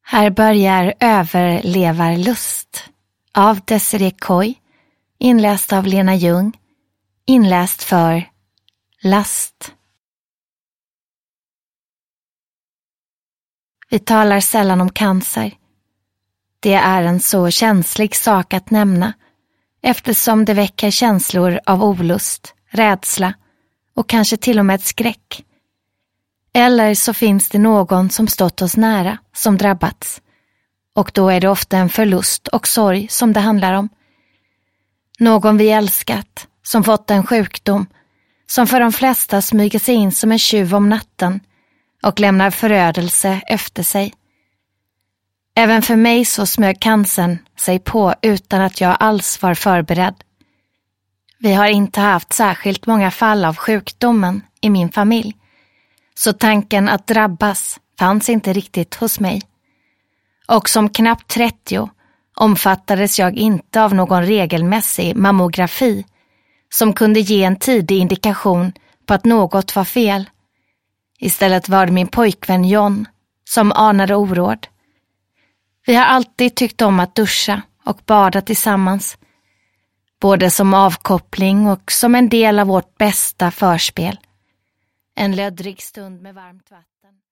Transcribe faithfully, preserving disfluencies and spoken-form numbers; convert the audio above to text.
Här börjar Överlevarlust av Desiree Coy, inläst av Lena Ljung, inläst för Last. Vi talar sällan om cancer. Det är en så känslig sak att nämna, eftersom det väcker känslor av olust, rädsla och kanske till och med skräck. Eller så finns det någon som stått oss nära, som drabbats. Och då är det ofta en förlust och sorg som det handlar om. Någon vi älskat, som fått en sjukdom, som för de flesta smyger sig in som en tjuv om natten och lämnar förödelse efter sig. Även för mig så smög cancern sig på utan att jag alls var förberedd. Vi har inte haft särskilt många fall av sjukdomen i min familj, så tanken att drabbas fanns inte riktigt hos mig. Och som knappt trettio omfattades jag inte av någon regelmässig mammografi som kunde ge en tidig indikation på att något var fel. Istället var det min pojkvän John som anade oråd. Vi har alltid tyckt om att duscha och bada tillsammans, både som avkoppling och som en del av vårt bästa förspel. En löddrig stund med varmt vatten.